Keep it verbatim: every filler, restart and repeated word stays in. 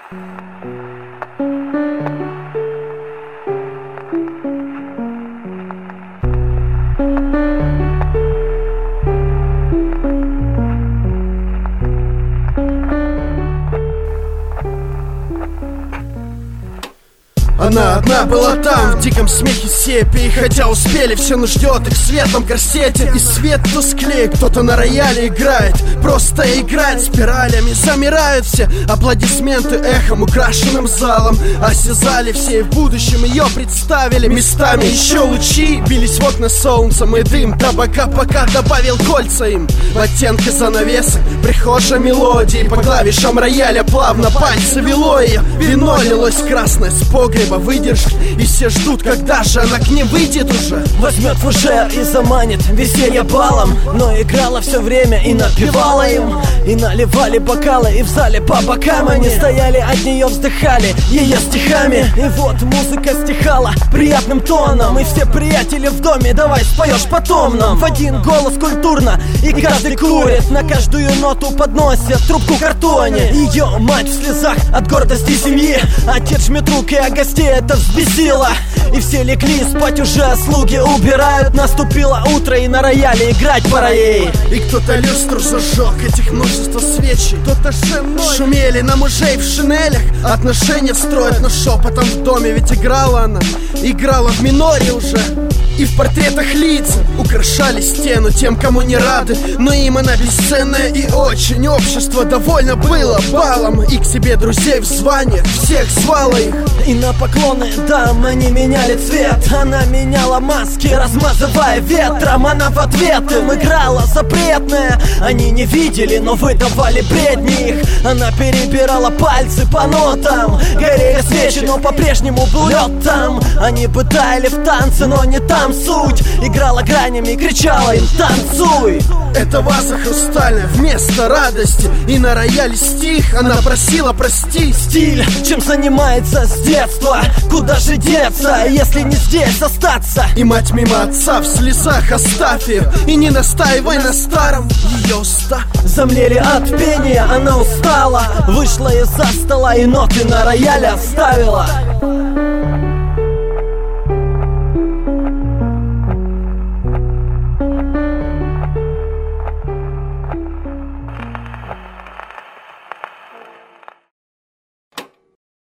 Она одна была там, в диком смехе сепии. Хотя успели, все, но ждет их в светлом корсете. И свет тусклее, кто-то на рояле играет. Просто играет спиралями, замирают все. Аплодисменты эхом, украшенным залом. Осязали все и в будущем ее представили. Местами еще лучи бились в окна солнцем. И дым табака пока добавил кольца им. В оттенке занавесок, прихожей мелодии. По клавишам рояля плавно пальцы вело ее. Вино лилось красное с погреба выдержки, и все ждут, когда же она к ним выйдет уже. Возьмет фужер и заманит веселье балом. Но играла все время и напевала им. И наливали бокалы, и в зале по бокам они стояли, от нее вздыхали ее стихами. И вот музыка стихала приятным тоном. И все приятели в доме, давай споешь потом нам. В один голос культурно, и каждый курит. На каждую ноту подносят трубку картоне. Ее мать в слезах от гордости семьи. Отец жмет руки, а гостей это взбесило. И все легли спать уже, слуги убирают. Наступило утро, и на рояле играть пора ей. И кто-то люстру зажег, этих множество свечей. Кто-то шумной. Шумели на мужей в шинелях. Отношения строят, но шепотом в доме. Ведь играла она, играла в миноре уже. И в портретах лица украшали стену тем, кому не рады. Но им она бесценная и очень. Общество довольно было балом. И к себе друзей в званиях всех звала их. И на поклоны дам они меняли цвет. Она меняла маски, размазывая ветром. Она в ответ им играла запретная. Они не видели, но выдавали бредни их. Она перебирала пальцы по нотам. Горели свечи, но по-прежнему был лед там. Они пытали в танце, но не там суть. Играла гранями и кричала им: танцуй! Это ваза хрустальная вместо радости. И на рояле стих она просила прости. Стиль, чем занимается с детства. Куда же деться, если не здесь остаться? И мать мимо отца в слезах оставь ее. И не настаивай на старом, ее уста замлели от пения, она устала. Вышла из-за стола и ноты на рояле оставила.